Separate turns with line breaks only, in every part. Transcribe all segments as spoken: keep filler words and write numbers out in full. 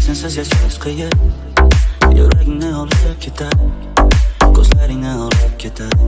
sensiz yashash qiyin, yuragingni olib ketadi, ko'zlaringni olib ketadi.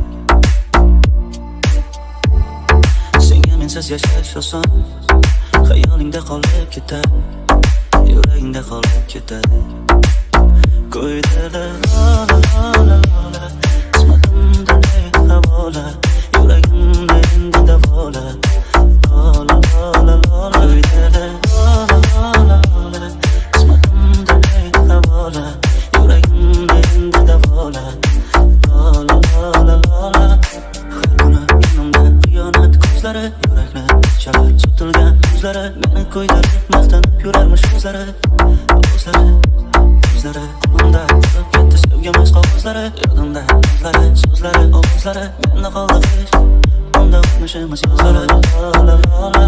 Senga mensiz yashash oson, xayolingda qolib ketadi, yuragingda qolib ketadi. Ko'ydada lola lola lola, qismatimda ne havola, yuragimda endi davola. Lola lola lola, ko'ydada lola lola lola, qismatimda ne havola, yuragimda endi davola. Lola lola lola, har kuni yonimda xiyonat ko'zlari, yurakni chalar sotilgan ko'zlari, meni ko'ydirib maqtanib yurarmish o'zlari, o'zlari, o'zlari. Qo'limda chiqib ketdi sevgimiz qog'ozlari, yodimda so'zlari, so'zlari, ovozlari, menda qoldi hech unda o'tmishimiz yozlari. Lola lola.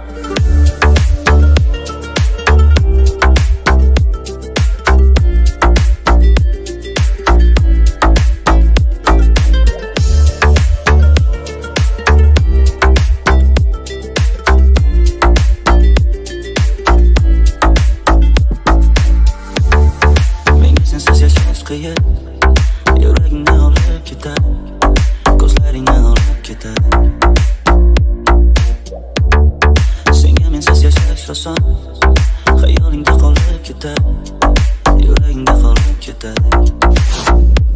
Qiyin, yuragingni olib ketadi, ko'zlaringni olib ketadi. Senga mensiz yashash oson, xayolingda qolib ketadi, yuragingda qolib ketadi.